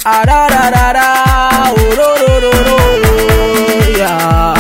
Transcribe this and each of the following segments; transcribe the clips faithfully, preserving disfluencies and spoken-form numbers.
Ah da da da da, oh ro ro ro ro, yeah.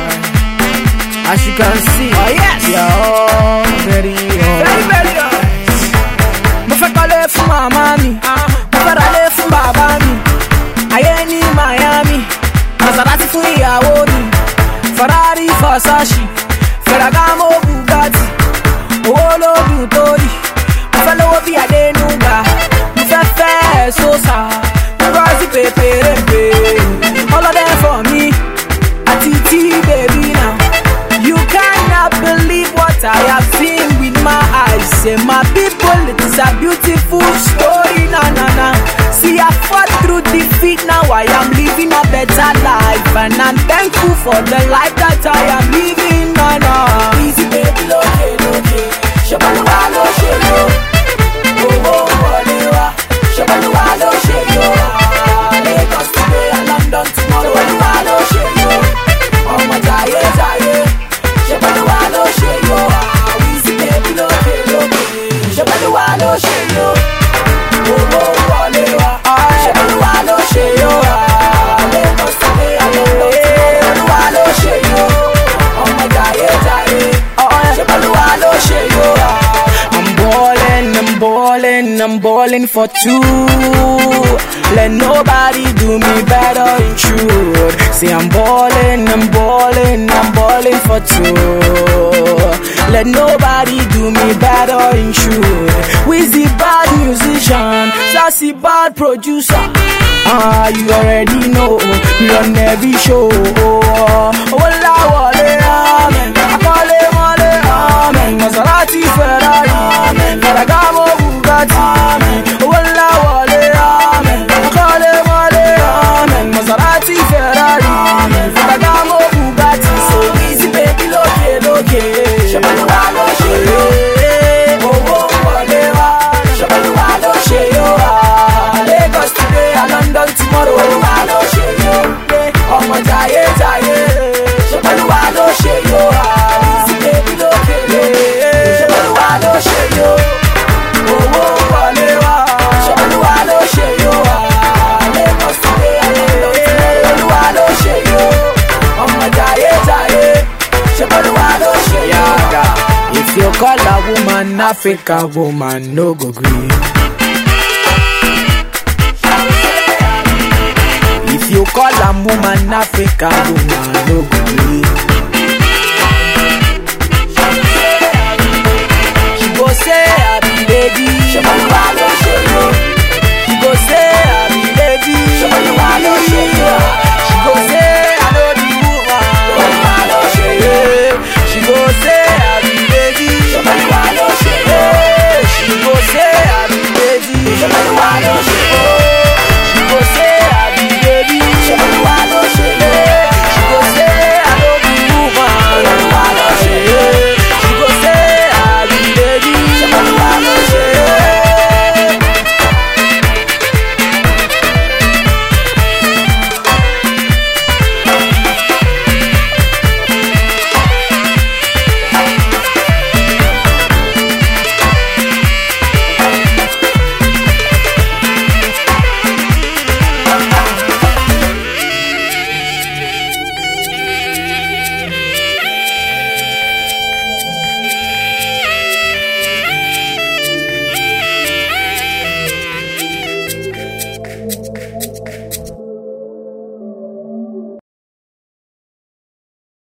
As you can see, oh yes, yeah, very, oh. very, very nice. Mo fẹ́ kọ́lé fún màmá mi, mo fẹ́ ralé fún bàbá mi. Ayé ní Miami, Maserati fún ìyàwó mi. Ferrari, Versace, Ferragamo, Bugatti. Owó lódùn tó yìí, mo fẹ́ lówó bí Adénúgà. Mo fẹ́ fẹ́ Sosa, Ngozi Peperempe. All of them for me, Atiti baby now. You cannot believe what I have seen with my eyes. Say my people, it is a beautiful story, na na na. See I fought through defeat, now I am living a better life. And I'm thankful for the life that I am living, na na. Easy baby, loke, loke. Shabaluwa lo shelo. Oh, oh, walewa. Shabaluwa lo shelo. Lagos today and London tomorrow. Shabaluwa lo shelo. Oh, my jaye, jaye. Shabaluwa lo shelo. Easy baby, loke, loke. Shabaluwa lo shelo. Oh, oh, walewa. Shabaluwa lo shelo. Lagos today and London tomorrow. Shabaluwa lo shelo. Oh, my jaye, jaye. Shabaluwa lo shelo. I'm ballin', I'm ballin', I'm ballin' for two. Let nobody do me better in truth. See I'm ballin', I'm ballin', I'm ballin' for two. Let nobody do me better in truth. Wizzy bad musician, Sassy bad producer. Ah, you already know, we run every show. Oh, la wale, amen. I call it mole, amen. Maserati, Ferrari, amen. Ferragamo, Bugatti, amen. Oh, la wale, amen. I call it mole, amen. Maserati, Ferrari, amen. Ferragamo, Bugatti. So easy, baby, loke, loke. Shabaluwa lo shelo. Oh, oh, walewa. Shabaluwa lo shelo. Lagos today and London tomorrow. Shabaluwa lo shelo. Oh, my jaye, jaye. Shabaluwa lo shelo. Easy, baby, loke, loke. Shabaluwa lo shelo. Oh, oh, walewa. Shabaluwa lo shelo. Lagos today and London tomorrow. Shabaluwa lo shelo. Oh, my jaye, jaye. Shabaluwa lo shelo. If you call a woman Africa woman, no go green. If you call a woman Africa woman, no go green. She go say I be baby. Shabaluwa lo shelo. She go say I be baby. Shabaluwa lo shelo. She go say I know the woman. Shabaluwa lo shelo. She go say I be baby. Shabaluwa lo shelo. She go say I be baby. Shabaluwa lo shelo.